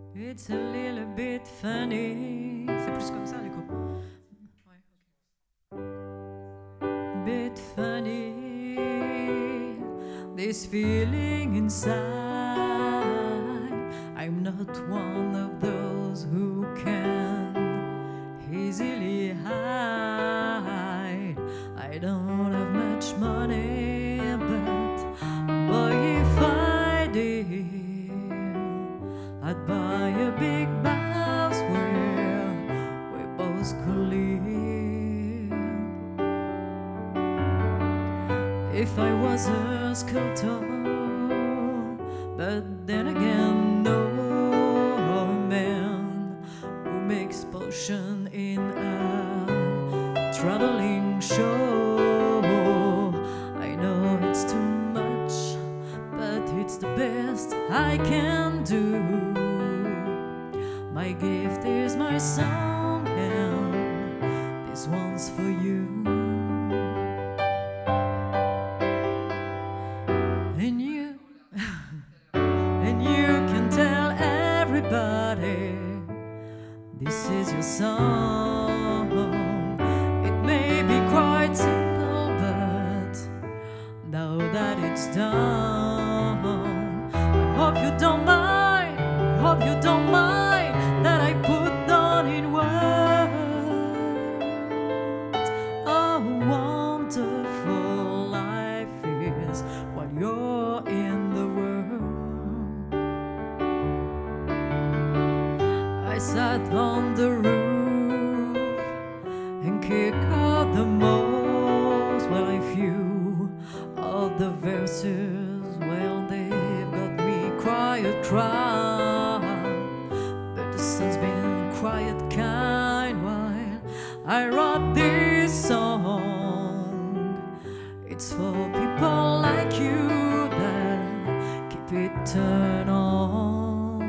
It's a little bit funny. C'est plus comme ça du coup. Ouais, ok. Bit funny. This feeling inside. I'm not one of those who can easily hide. I don't have much money, but boy, if I did, I'd buy a big house where we both could live. If I was a sculptor, but then again, no, a man who makes potion in a traveling show. I know it's too much, but it's the best I can do. My gift is my song, and this one's for you. And you, and you can tell everybody this is your song. It may be quite simple, but now that it's done, I hope you don't mind, I hope you don't mind that I put down in words how wonderful life is while you're in the world. I sat on the roof and kicked out the moles while I few all the verses. Well, they've got me quiet crying, but the sun's been quiet kind while I wrote this song. It's for people like you that keep it turned on.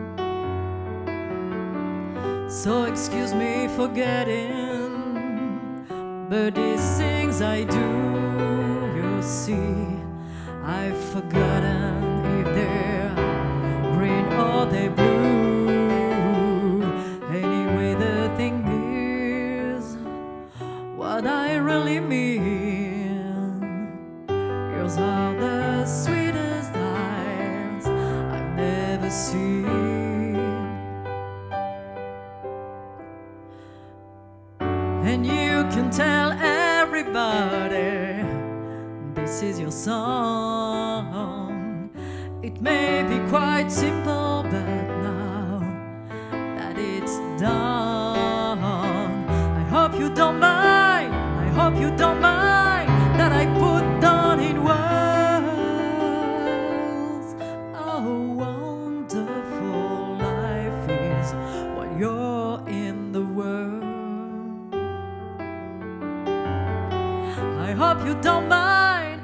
So excuse me for getting, but these things I do, you see, I've forgotten if they're green or they're blue. Anyway, the thing is, what I really mean, yours are the sweetest eyes I've never seen. And you can tell everybody this is your song. It may be quite simple, but now that it's done, I hope you don't mind, I hope you don't mind that I put down in words how wonderful life is while you're in the world. I hope you don't mind,